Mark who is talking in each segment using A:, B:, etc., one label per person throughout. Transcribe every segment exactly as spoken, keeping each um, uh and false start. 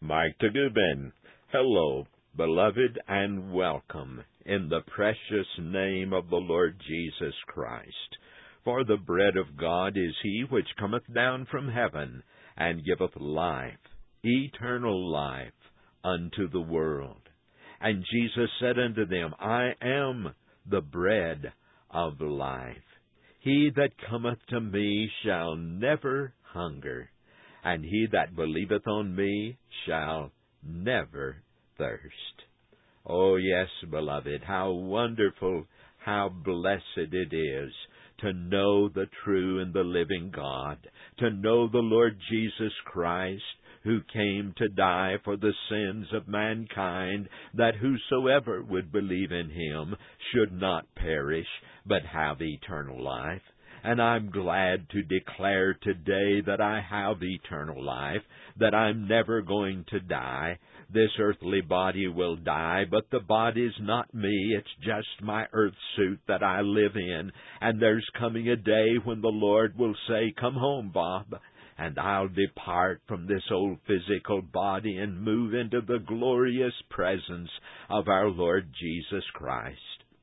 A: Mike Tagubin. Hello, beloved, and welcome in the precious name of the Lord Jesus Christ. For the bread of God is he which cometh down from heaven, and giveth life, eternal life, unto the world. And Jesus said unto them, I am the bread of life. He that cometh to me shall never hunger, and he that believeth on me shall never thirst. Oh, yes, beloved, how wonderful, how blessed it is to know the true and the living God, to know the Lord Jesus Christ, who came to die for the sins of mankind, that whosoever would believe in him should not perish, but have eternal life. And I'm glad to declare today that I have eternal life, that I'm never going to die. This earthly body will die, but the body's not me. It's just my earth suit that I live in. And there's coming a day when the Lord will say, come home, Bob. And I'll depart from this old physical body and move into the glorious presence of our Lord Jesus Christ.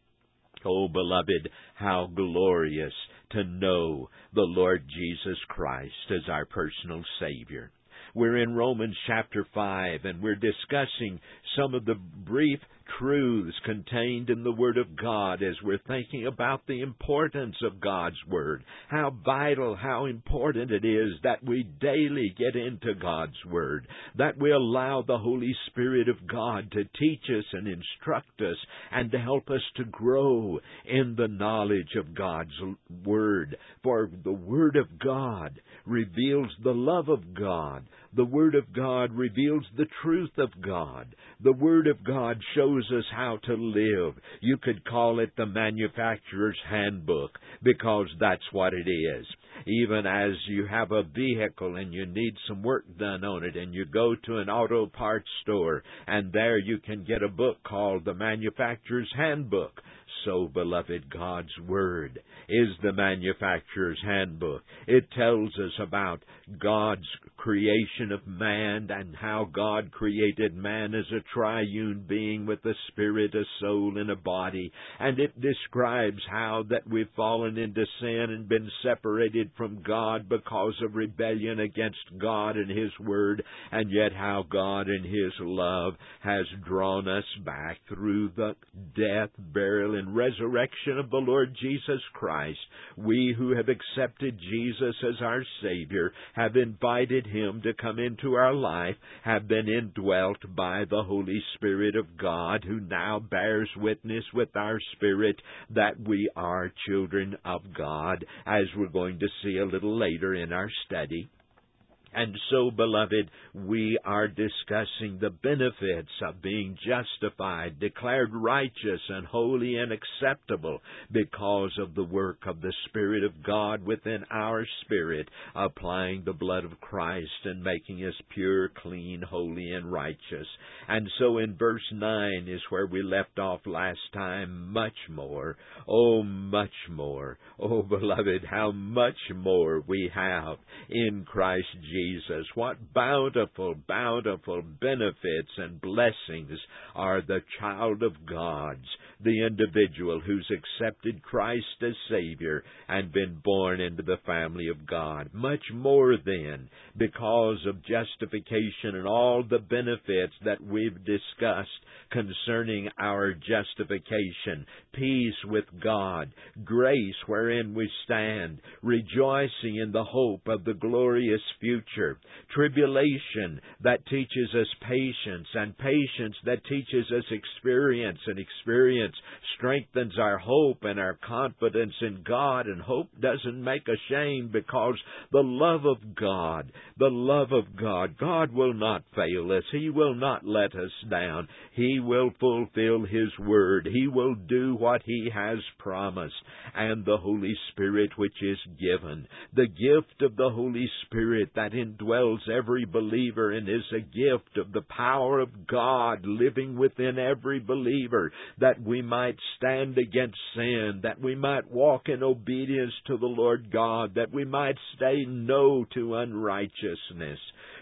A: Oh, beloved, how glorious to know the Lord Jesus Christ as our personal Savior. We're in Romans chapter five, and we're discussing some of the brief truths contained in the Word of God as we're thinking about the importance of God's Word, how vital, how important it is that we daily get into God's Word, that we allow the Holy Spirit of God to teach us and instruct us and to help us to grow in the knowledge of God's Word. For the Word of God reveals the love of God. The Word of God reveals the truth of God. The Word of God shows us how to live. You could call it the manufacturer's handbook, because that's what it is. Even as you have a vehicle and you need some work done on it, and you go to an auto parts store, and there you can get a book called the manufacturer's handbook. So, beloved, God's Word is the manufacturer's handbook. It tells us about God's creation of man and how God created man as a triune being with a spirit, a soul, and a body. And it describes how that we've fallen into sin and been separated from God because of rebellion against God and His Word, and yet how God in His love has drawn us back through the death, burial, and resurrection of the Lord Jesus Christ. We who have accepted Jesus as our Savior, have invited Him to come into our life, have been indwelt by the Holy Spirit of God, who now bears witness with our spirit that we are children of God, as we're going to see a little later in our study. And so, beloved, we are discussing the benefits of being justified, declared righteous and holy and acceptable because of the work of the Spirit of God within our spirit, applying the blood of Christ and making us pure, clean, holy, and righteous. And so in verse nine is where we left off last time. Much more, oh, much more, oh, beloved, how much more we have in Christ Jesus. Jesus, what bountiful, bountiful benefits and blessings are the child of God's, the individual who's accepted Christ as Savior and been born into the family of God. Much more then, because of justification and all the benefits that we've discussed concerning our justification, peace with God, grace wherein we stand, rejoicing in the hope of the glorious future, tribulation that teaches us patience, and patience that teaches us experience, and experience strengthens our hope and our confidence in God, and hope doesn't make ashamed, because the love of God, the love of God, God will not fail us. He will not let us down. He will fulfill His word. He will do what He has promised. And the Holy Spirit which is given, the gift of the Holy Spirit that indwells every believer and is a gift of the power of God living within every believer, that we might stand against sin, that we might walk in obedience to the Lord God, that we might say no to unrighteousness.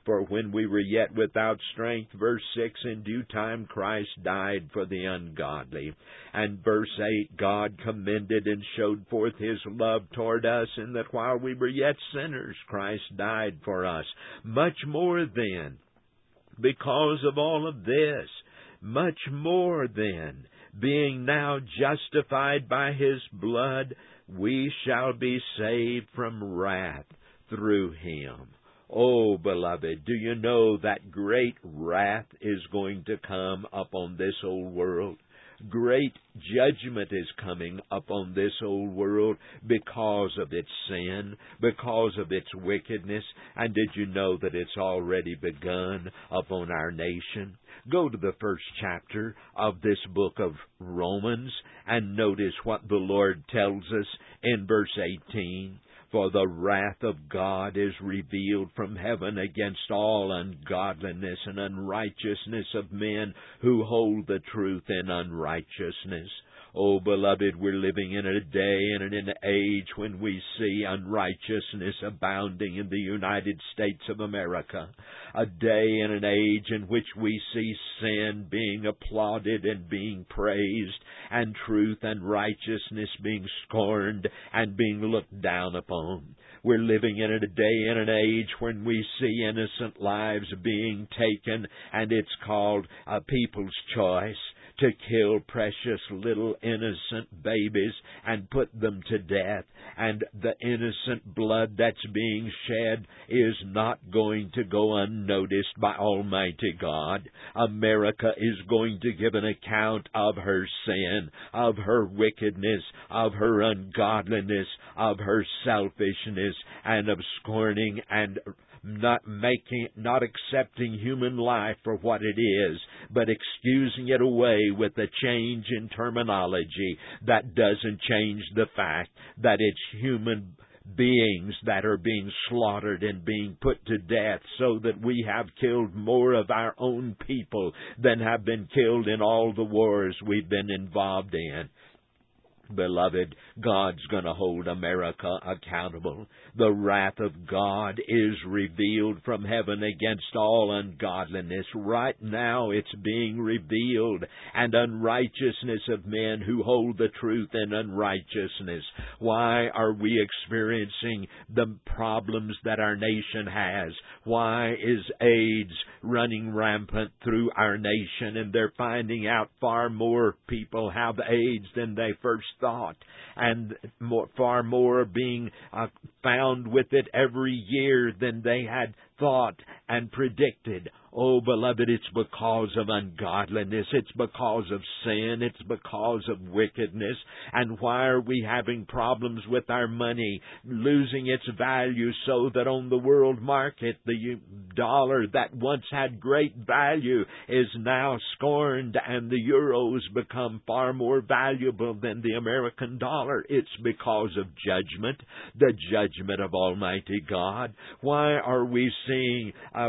A: For when we were yet without strength, verse six, in due time Christ died for the ungodly. And verse eight, God commended and showed forth His love toward us, in that while we were yet sinners, Christ died for us. Much more then, because of all of this, much more then, being now justified by His blood, we shall be saved from wrath through Him. Oh, beloved, do you know that great wrath is going to come upon this old world? Great judgment is coming upon this old world because of its sin, because of its wickedness. And did you know that it's already begun upon our nation? Go to the first chapter of this book of Romans and notice what the Lord tells us in verse eighteen. For the wrath of God is revealed from heaven against all ungodliness and unrighteousness of men who hold the truth in unrighteousness. Oh, beloved, we're living in a day and in an age when we see unrighteousness abounding in the United States of America. A day and an age in which we see sin being applauded and being praised, and truth and righteousness being scorned and being looked down upon. We're living in a day and an age when we see innocent lives being taken, and it's called a people's choice to kill precious little innocent babies and put them to death. And the innocent blood that's being shed is not going to go unnoticed by Almighty God. America is going to give an account of her sin, of her wickedness, of her ungodliness, of her selfishness, and of scorning and not making, not accepting human life for what it is, but excusing it away with a change in terminology that doesn't change the fact that it's human beings that are being slaughtered and being put to death, so that we have killed more of our own people than have been killed in all the wars we've been involved in. Beloved, God's going to hold America accountable. The wrath of God is revealed from heaven against all ungodliness. Right now it's being revealed, and unrighteousness of men who hold the truth in unrighteousness. Why are we experiencing the problems that our nation has? Why is AIDS running rampant through our nation, and they're finding out far more people have AIDS than they first thought, and more, far more are being uh, found with it every year than they had thought and predicted. Oh, beloved, it's because of ungodliness. It's because of sin. It's because of wickedness. And why are we having problems with our money, losing its value, so that on the world market, the dollar that once had great value is now scorned, and the euros become far more valuable than the American dollar? It's because of judgment, the judgment of Almighty God. Why are we seeing uh,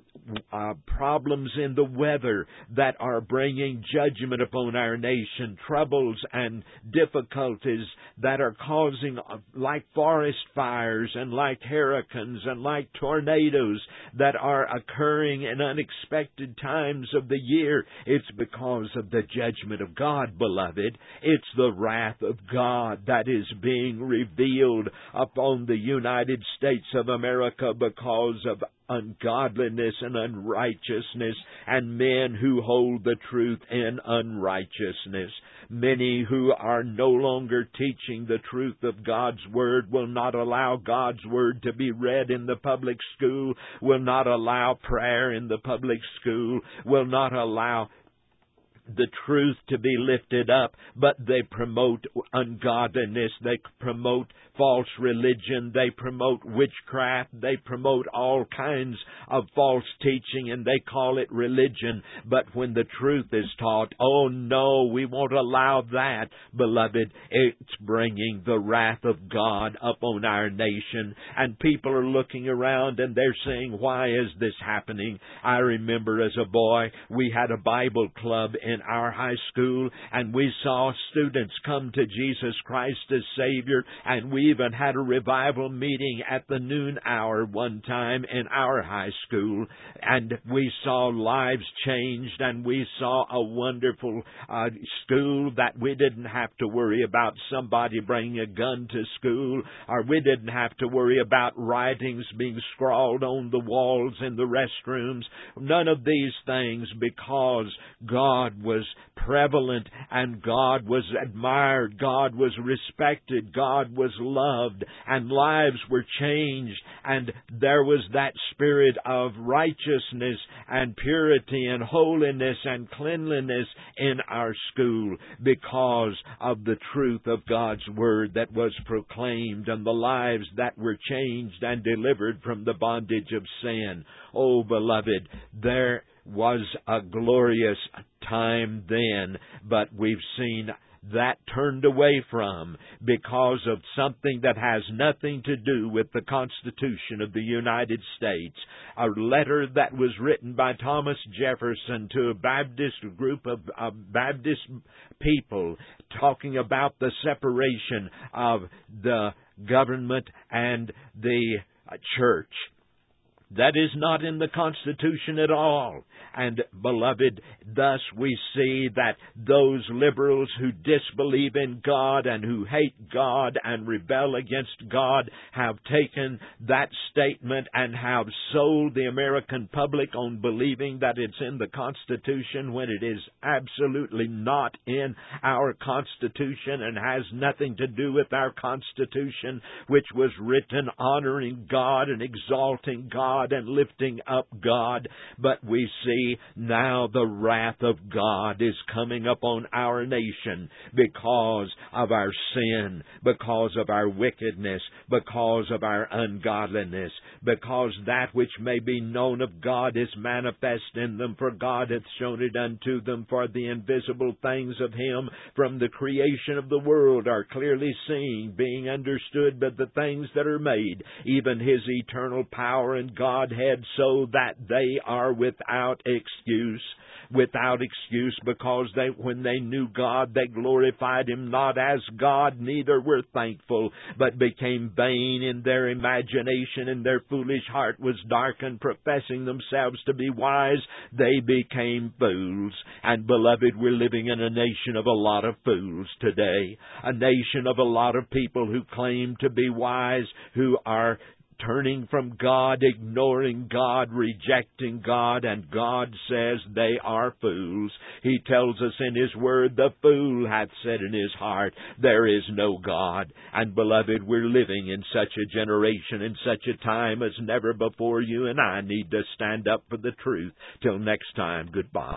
A: uh, problems in the weather that are bringing judgment upon our nation, troubles and difficulties that are causing, uh, like forest fires and like hurricanes and like tornadoes that are occurring in unexpected times of the year? It's because of the judgment of God, beloved. It's the wrath of God that is being revealed upon the United States of America because of ungodliness and unrighteousness, and men who hold the truth in unrighteousness. Many who are no longer teaching the truth of God's Word will not allow God's Word to be read in the public school, will not allow prayer in the public school, will not allow the truth to be lifted up, but they promote ungodliness, they promote false religion, they promote witchcraft, they promote all kinds of false teaching, and they call it religion. But when the truth is taught, oh no, we won't allow that, beloved. It's bringing the wrath of God upon our nation, and people are looking around and they're saying, why is this happening? I remember as a boy, we had a Bible club in in our high school, and we saw students come to Jesus Christ as Savior, and we even had a revival meeting at the noon hour one time in our high school, and we saw lives changed, and we saw a wonderful uh, school that we didn't have to worry about somebody bringing a gun to school, or we didn't have to worry about writings being scrawled on the walls in the restrooms. None of these things, because God was prevalent and God was admired, God was respected, God was loved, and lives were changed, and there was that spirit of righteousness and purity and holiness and cleanliness in our school because of the truth of God's Word that was proclaimed and the lives that were changed and delivered from the bondage of sin. Oh, beloved, there was a glorious time then, but we've seen that turned away from because of something that has nothing to do with the Constitution of the United States. A letter that was written by Thomas Jefferson to a Baptist group of, of Baptist people talking about the separation of the government and the church. That is not in the Constitution at all. And, beloved, thus we see that those liberals who disbelieve in God and who hate God and rebel against God have taken that statement and have sold the American public on believing that it's in the Constitution when it is absolutely not in our Constitution and has nothing to do with our Constitution, which was written honoring God and exalting God and lifting up God. But we see now the wrath of God is coming upon our nation because of our sin, because of our wickedness, because of our ungodliness, because that which may be known of God is manifest in them, for God hath shown it unto them, for the invisible things of Him from the creation of the world are clearly seen, being understood by the things that are made, even His eternal power and Godhead, so that they are without excuse. Without excuse, because they, when they knew God, they glorified Him not as God, neither were thankful, but became vain in their imagination, and their foolish heart was darkened. Professing themselves to be wise, they became fools. And, beloved, we're living in a nation of a lot of fools today, a nation of a lot of people who claim to be wise, who are turning from God, ignoring God, rejecting God, and God says they are fools. He tells us in His Word, the fool hath said in his heart, there is no God. And beloved, we're living in such a generation, in such a time as never before. You and I need to stand up for the truth. Till next time, goodbye.